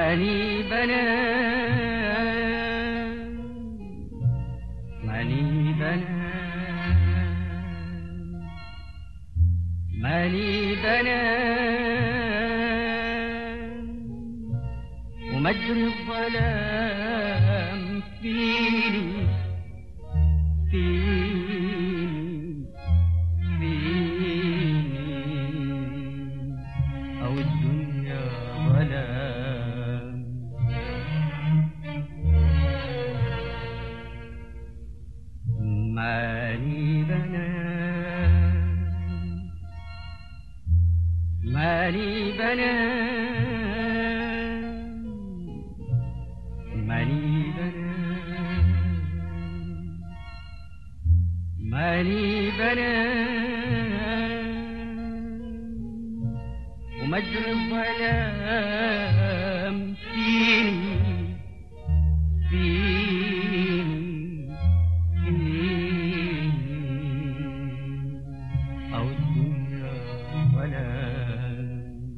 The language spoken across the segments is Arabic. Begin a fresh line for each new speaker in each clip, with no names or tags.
ماني بنا ماني بنا ماني بنا ومجري الظلام فيني أو الدنيا ظلام. ماني بنا ماني بنا ماني بنا ماني بنا ومجري الظلام فيني أو الدنيا ظلام.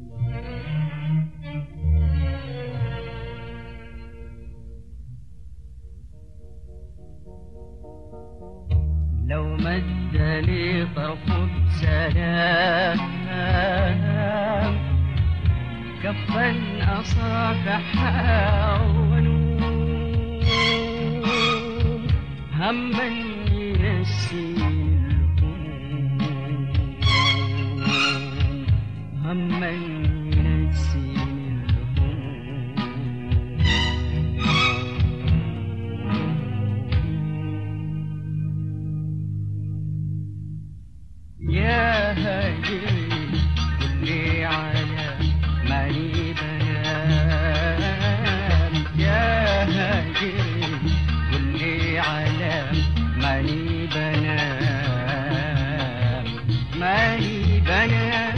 لو مد لي طرف سلام كفا أصافحها ونوم هما ينسي الهموم هما ينسي يا هاجري قولي على ماني بنام. يا هاجري قولي على ماني بنام ماني بنام.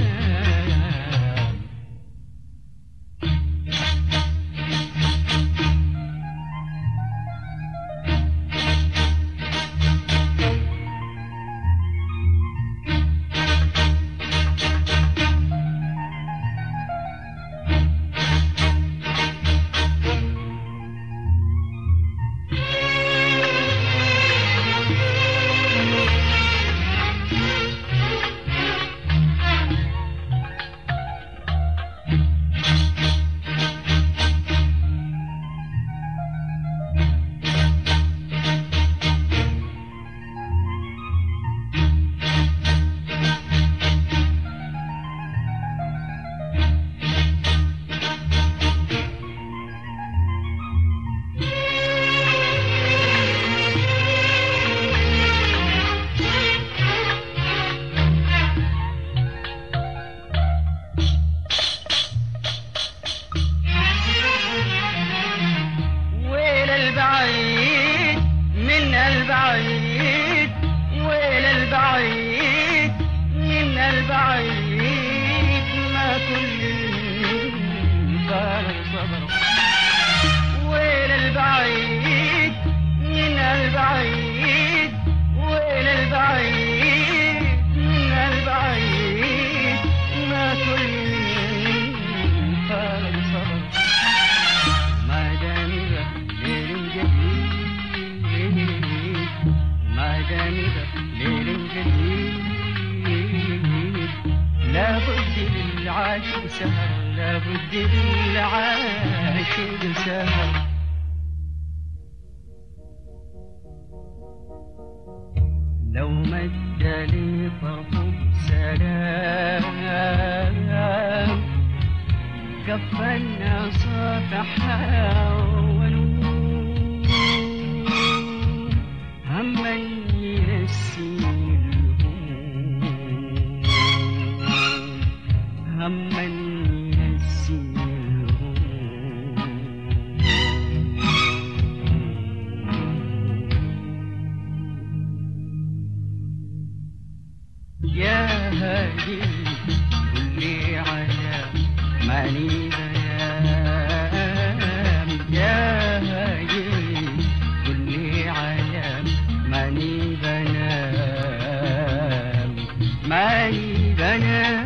البعيد من البعيد ويل البعيد من البعيد ما كل قال صبر. ويل البعيد من البعيد ويل البعيد من البعيد ما كل قال صبر. ما دام ليل جديد لابد للعاشق سهر لابد للعاشق سهر. لو مد لي طرف سلام كفا صافحها ونوم هما ينسي الهموم هما ينسي الهموم. يا هادي قولي على ماني بنام. يا هادي قولي على ماني بنام ماني بنام.